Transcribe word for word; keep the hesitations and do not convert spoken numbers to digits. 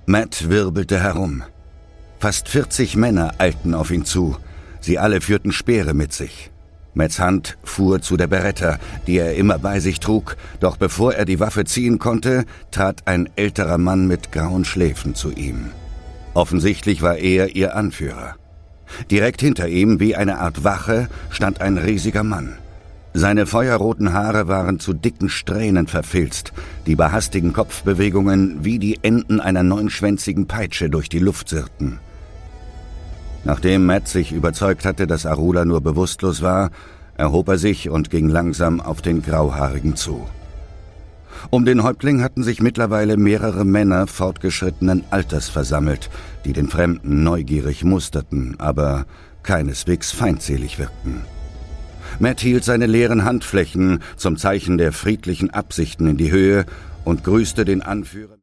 Matt wirbelte herum. Fast vierzig Männer eilten auf ihn zu. Sie alle führten Speere mit sich. Matts Hand fuhr zu der Beretta, die er immer bei sich trug, doch bevor er die Waffe ziehen konnte, trat ein älterer Mann mit grauen Schläfen zu ihm. Offensichtlich war er ihr Anführer. Direkt hinter ihm, wie eine Art Wache, stand ein riesiger Mann. Seine feuerroten Haare waren zu dicken Strähnen verfilzt, die bei hastigen Kopfbewegungen wie die Enden einer neunschwänzigen Peitsche durch die Luft sirrten. Nachdem Matt sich überzeugt hatte, dass Arula nur bewusstlos war, erhob er sich und ging langsam auf den Grauhaarigen zu. Um den Häuptling hatten sich mittlerweile mehrere Männer fortgeschrittenen Alters versammelt, die den Fremden neugierig musterten, aber keineswegs feindselig wirkten. Matt hielt seine leeren Handflächen zum Zeichen der friedlichen Absichten in die Höhe und grüßte den Anführer